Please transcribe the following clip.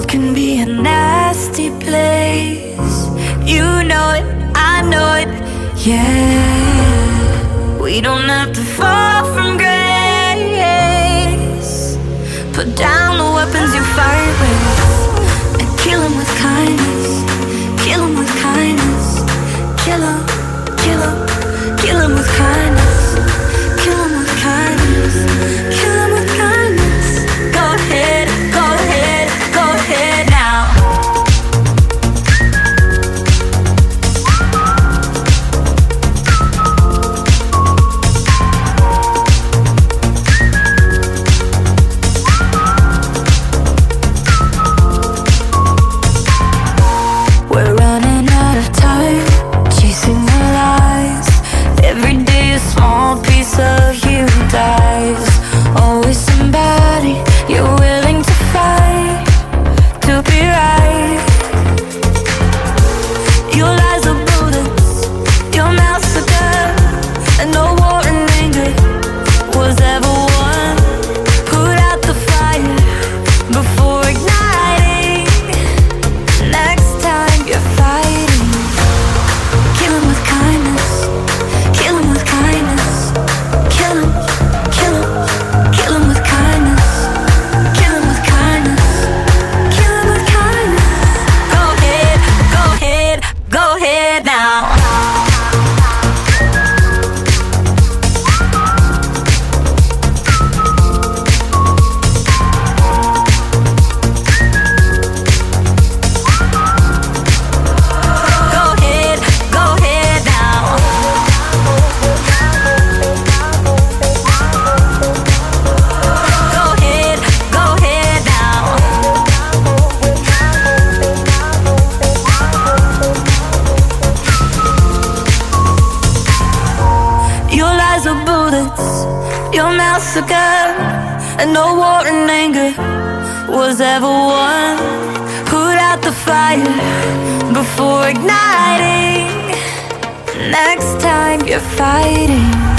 world can be a nasty place. You know it, I know it, yeah. We don't have to fall from grace. Put down the weapons you fight with and kill 'em with kindness. Kill 'em with kindness. Kill 'em, kill 'em, kill 'em with kindness. Kill 'em with kindness. Kill 'em with kindness. Go ahead, go ahead, go ahead now. We're running out of time, chasing the lies. Every day a small piece of you dies. Always somebody you're willing to fight to be right. Your lies are bullets, your mouth's a gun, and no war and anger was ever won. Put out the fire before igniting. Next time you're fighting, kill 'em with kindness. Kill 'em with kindness. Kill 'em, kill 'em, kill 'em with kindness. Kill 'em with kindness. Kill 'em with kindness. Go ahead, go ahead, go ahead now. Go ahead, go ahead now. Go ahead, go ahead now. Your lies are bullets, your mouth's a gun, and no war and anger was ever won. Put out the fire before igniting. Next time you're fighting,